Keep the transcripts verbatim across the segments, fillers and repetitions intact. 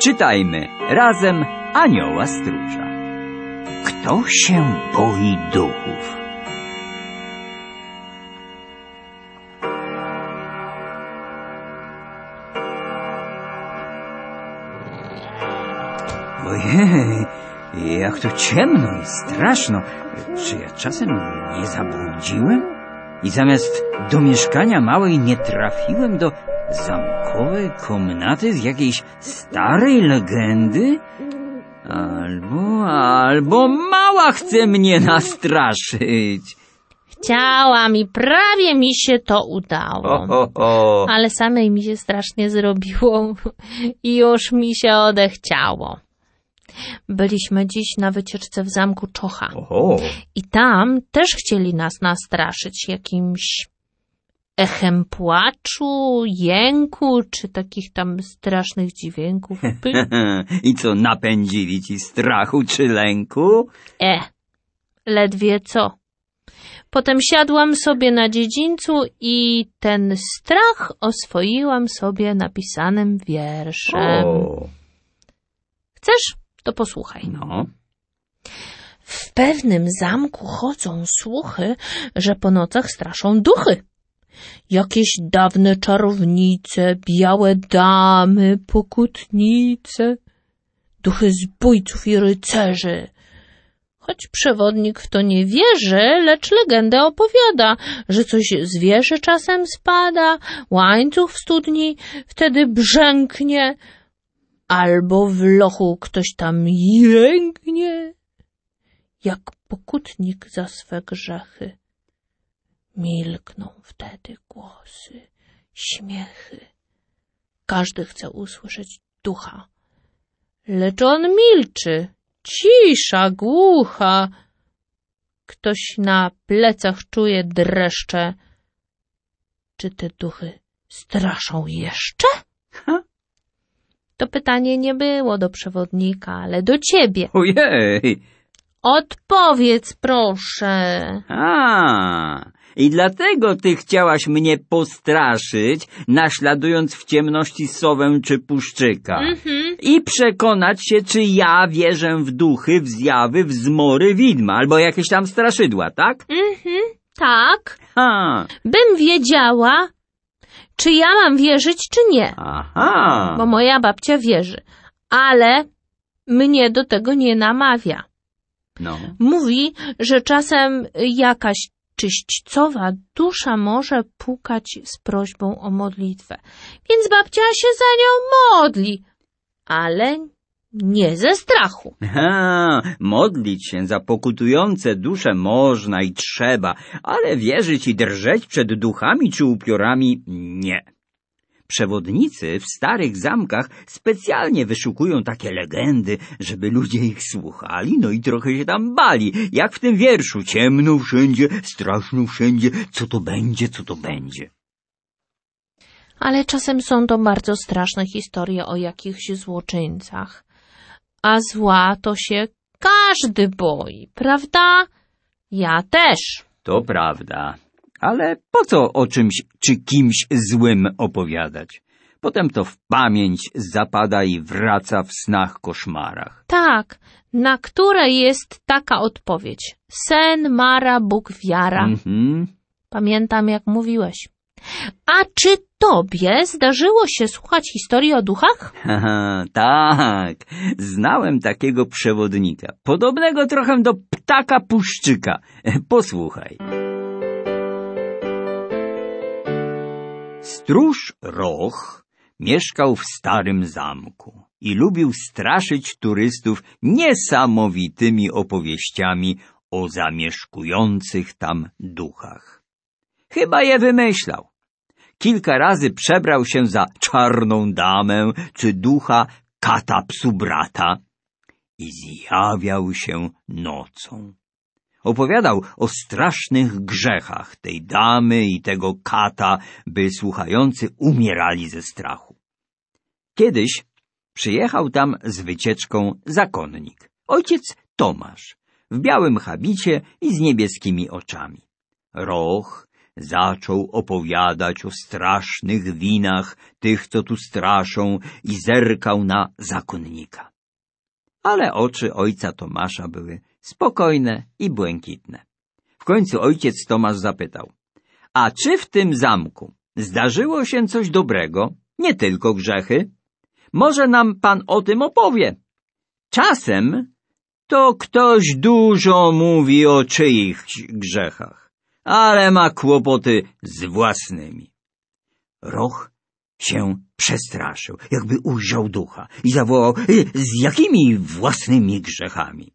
Czytajmy razem Anioła Stróża. Kto się boi duchów? Ojej, jak to ciemno i straszno. Czy ja czasem nie zabłądziłem? I zamiast do mieszkania małej nie trafiłem do zamkowej komnaty z jakiejś starej legendy? Albo, albo mała chce mnie nastraszyć. Chciałam i prawie mi się to udało. Ho, ho, ho. Ale samej mi się strasznie zrobiło i już mi się odechciało. Byliśmy dziś na wycieczce w zamku Czocha. Oho. I tam też chcieli nas nastraszyć jakimś echem płaczu, jęku, czy takich tam strasznych dźwięków. I co, napędzili ci strachu czy lęku? E, ledwie co. Potem siadłam sobie na dziedzińcu i ten strach oswoiłam sobie napisanym wierszem. O. Chcesz? To posłuchaj. No. W pewnym zamku chodzą słuchy, że po nocach straszą duchy. Jakieś dawne czarownice, białe damy, pokutnice, duchy zbójców i rycerzy. Choć przewodnik w to nie wierzy, lecz legendę opowiada, że coś z wieży czasem spada, łańcuch w studni wtedy brzęknie, albo w lochu ktoś tam jęknie, jak pokutnik za swe grzechy. Milkną wtedy głosy, śmiechy. Każdy chce usłyszeć ducha, lecz on milczy, cisza głucha. Ktoś na plecach czuje dreszcze. Czy te duchy straszą jeszcze? Ha? To pytanie nie było do przewodnika, ale do ciebie. Ojej. Odpowiedz, proszę. A, i dlatego ty chciałaś mnie postraszyć, naśladując w ciemności sowę czy puszczyka. Mhm. I przekonać się, czy ja wierzę w duchy, w zjawy, w zmory, widma, albo jakieś tam straszydła, tak? Mhm, tak. Ha. Bym wiedziała, czy ja mam wierzyć, czy nie. Aha. Bo moja babcia wierzy, ale mnie do tego nie namawia. No. Mówi, że czasem jakaś czyśćcowa dusza może pukać z prośbą o modlitwę. Więc babcia się za nią modli, ale nie ze strachu. Ha, modlić się za pokutujące dusze można i trzeba, ale wierzyć i drżeć przed duchami czy upiorami nie. Przewodnicy w starych zamkach specjalnie wyszukują takie legendy, żeby ludzie ich słuchali, no i trochę się tam bali, jak w tym wierszu. Ciemno wszędzie, straszno wszędzie, co to będzie, co to będzie. Ale czasem są to bardzo straszne historie o jakichś złoczyńcach. A zła to się każdy boi, prawda? Ja też. To prawda. Ale po co o czymś czy kimś złym opowiadać? Potem to w pamięć zapada i wraca w snach, koszmarach. Tak, na które jest taka odpowiedź. Sen, mara, Bóg, wiara. Mhm. Pamiętam, jak mówiłeś. A czy tobie zdarzyło się słuchać historii o duchach? Haha, tak, znałem takiego przewodnika, podobnego trochę do ptaka puszczyka. Posłuchaj. Stróż Roch mieszkał w starym zamku i lubił straszyć turystów niesamowitymi opowieściami o zamieszkujących tam duchach. Chyba je wymyślał. Kilka razy przebrał się za czarną damę czy ducha kata psu brata i zjawiał się nocą. Opowiadał o strasznych grzechach tej damy i tego kata, by słuchający umierali ze strachu. Kiedyś przyjechał tam z wycieczką zakonnik, ojciec Tomasz, w białym habicie i z niebieskimi oczami. Roch zaczął opowiadać o strasznych winach tych, co tu straszą, i zerkał na zakonnika. Ale oczy ojca Tomasza były spokojne i błękitne. W końcu ojciec Tomasz zapytał: a czy w tym zamku zdarzyło się coś dobrego, nie tylko grzechy? Może nam pan o tym opowie. Czasem to ktoś dużo mówi o czyichś grzechach, ale ma kłopoty z własnymi. Roch się przestraszył, jakby ujrzał ducha, i zawołał: z jakimi własnymi grzechami?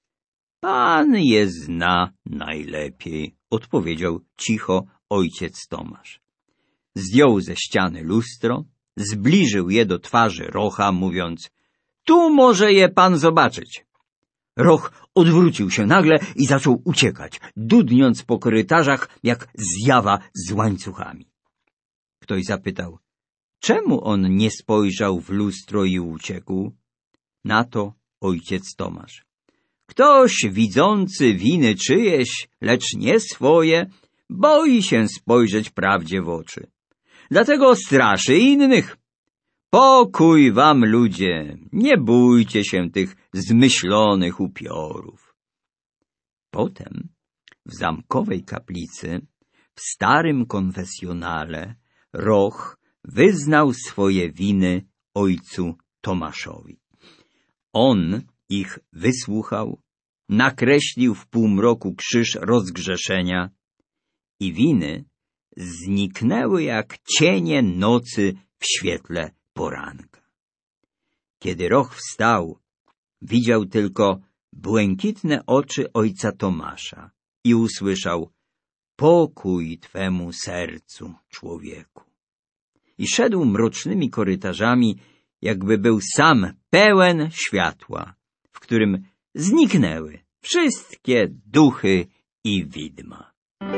Pan je zna najlepiej, odpowiedział cicho ojciec Tomasz. Zdjął ze ściany lustro, zbliżył je do twarzy Rocha, mówiąc: tu może je pan zobaczyć. Roch odwrócił się nagle i zaczął uciekać, dudniąc po korytarzach jak zjawa z łańcuchami. Ktoś zapytał: czemu on nie spojrzał w lustro i uciekł? Na to ojciec Tomasz: ktoś widzący winy czyjeś, lecz nie swoje, boi się spojrzeć prawdzie w oczy. Dlatego straszy innych. Pokój wam, ludzie, nie bójcie się tych zmyślonych upiorów. Potem w zamkowej kaplicy, w starym konfesjonale, Roch wyznał swoje winy ojcu Tomaszowi. On ich wysłuchał, nakreślił w półmroku krzyż rozgrzeszenia i winy zniknęły jak cienie nocy w świetle poranka. Kiedy Roch wstał, widział tylko błękitne oczy ojca Tomasza i usłyszał: pokój twemu sercu, człowieku. I szedł mrocznymi korytarzami, jakby był sam pełen światła, w którym zniknęły wszystkie duchy i widma.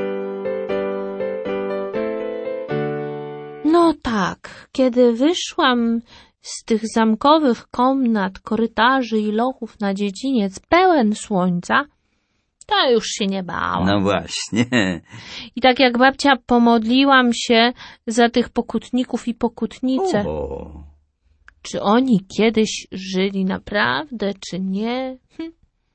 No tak, kiedy wyszłam z tych zamkowych komnat, korytarzy i lochów na dziedziniec pełen słońca, to już się nie bałam. No właśnie. I tak jak babcia, pomodliłam się za tych pokutników i pokutnice. O. Czy oni kiedyś żyli naprawdę, czy nie? Hm.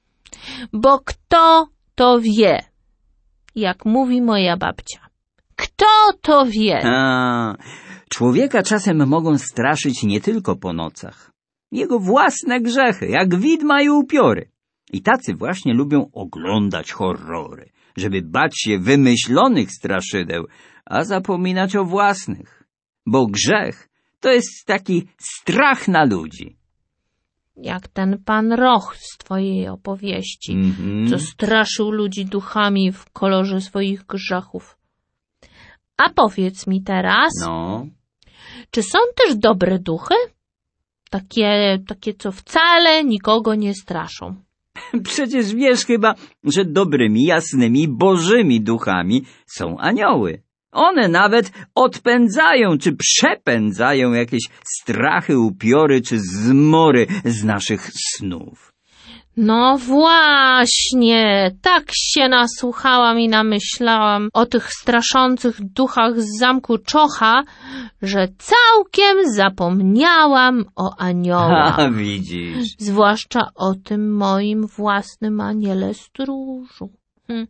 Bo kto to wie, jak mówi moja babcia. Kto to wie? A, człowieka czasem mogą straszyć nie tylko po nocach. Jego własne grzechy, jak widma i upiory. I tacy właśnie lubią oglądać horrory, żeby bać się wymyślonych straszydeł, a zapominać o własnych. Bo grzech to jest taki strach na ludzi. Jak ten pan Roch z twojej opowieści, Mm-hmm. co straszył ludzi duchami w kolorze swoich grzechów. A powiedz mi teraz, No. czy są też dobre duchy? Takie, takie, co wcale nikogo nie straszą. Przecież wiesz chyba, że dobrymi, jasnymi, bożymi duchami są anioły. One nawet odpędzają czy przepędzają jakieś strachy, upiory czy zmory z naszych snów. No właśnie, tak się nasłuchałam i namyślałam o tych straszących duchach z zamku Czocha, że całkiem zapomniałam o aniołach. A, widzisz. Zwłaszcza o tym moim własnym aniele stróżu. Hm.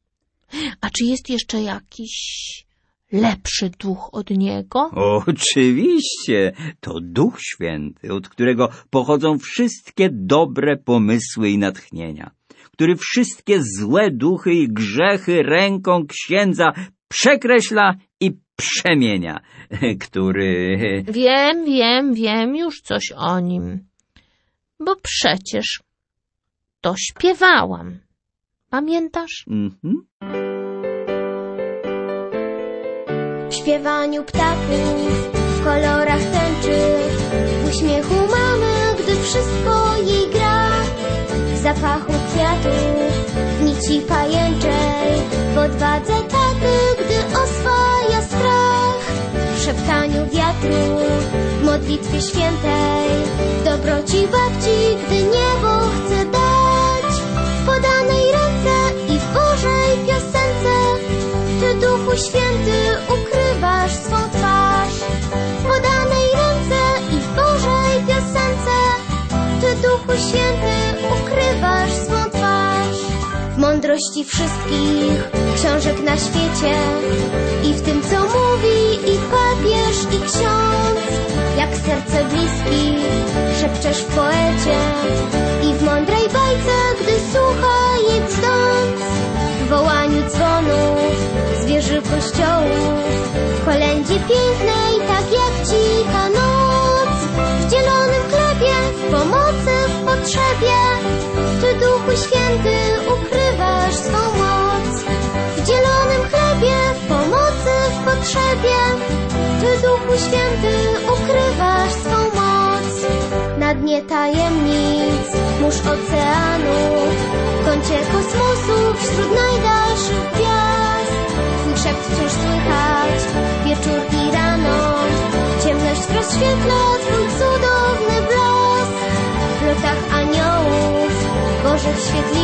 A czy jest jeszcze jakiś lepszy duch od niego? Oczywiście, to Duch Święty, od którego pochodzą wszystkie dobre pomysły i natchnienia, który wszystkie złe duchy i grzechy ręką księdza przekreśla i przemienia, który... Wiem, wiem, wiem już coś o nim, bo przecież to śpiewałam. Pamiętasz? Mhm. W śpiewaniu ptaków, w kolorach tęczy, w uśmiechu mamy, gdy wszystko jej gra, w zapachu kwiatów, w nici pajęczej, w odwadze taty, gdy oswaja strach, w szeptaniu wiatru, w modlitwie świętej, w dobroci babci, gdy niebo chce dać, w podanej ręce i w Bożej piosence. Ty, Duchu Święty, ukrywasz swą twarz w podanej ręce i w Bożej piosence. Ty, Duchu Święty, ukrywasz swą twarz w mądrości wszystkich książek na świecie i w tym, co mówi i papież, i ksiądz. Jak serce bliski szepczesz w poecie i w mądrej bajce, gdy słucha jej brzdąc. W wołaniu dzwonów z wieży kościołów, w kolędzie pięknej, tak jak cicha noc. W dzielonym chlebie, w pomocy, w potrzebie, Ty, Duchu Święty, ukrywasz swą moc. W dzielonym chlebie, w pomocy, w potrzebie, Ty, Duchu Święty, ukrywasz swą moc. Na dnie tajemnic, mórz oceanu, w kącie kosmosu, wśród najdalszych gwiazd. Twój szept wciąż słychać, wieczór i rano, ciemność rozświetla Twój cudowny blask. W lotach aniołów, Bożych świetlic